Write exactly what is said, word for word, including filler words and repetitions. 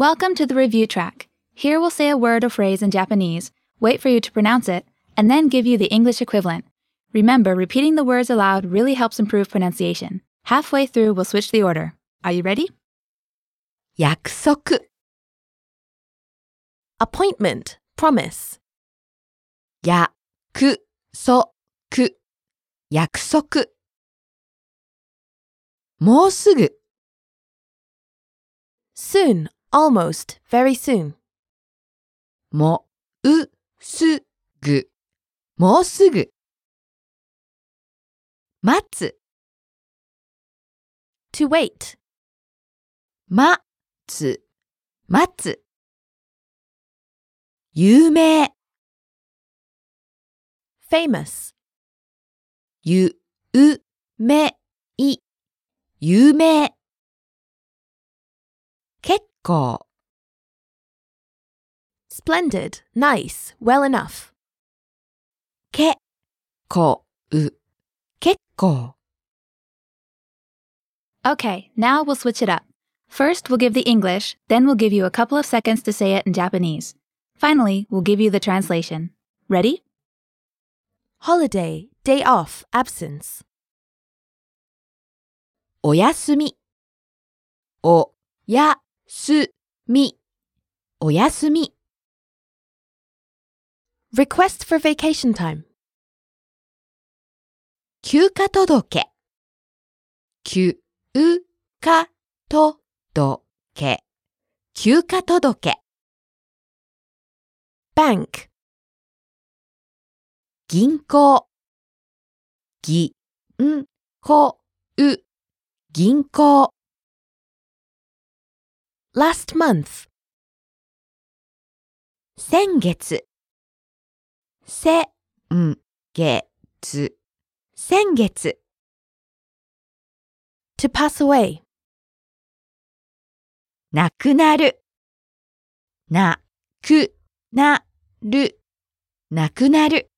Welcome to the review track. Here we'll say a word or phrase in Japanese, wait for you to pronounce it, and then give you the English equivalent. Remember, repeating the words aloud really helps improve pronunciation. Halfway through, we'll switch the order. Are you ready? 約束 appointment, promise 約束約束もうすぐ soon, almost, very soon もうすぐもうすぐ待つ to wait 待つ待つ有名 famous ゆうめい有名結構 splendid, nice, well enough 結構結構 Okay, now we'll switch it up. First, we'll give the English, then we'll give you a couple of seconds to say it in Japanese. Finally, we'll give you the translation. Ready? holiday, day off, absence おやすみおやすみおやすみ request for vacation time 休暇届休暇届休暇届 bank 銀行銀行銀行 last month 先月先月先月 to pass away 亡くなるなくなるなくなる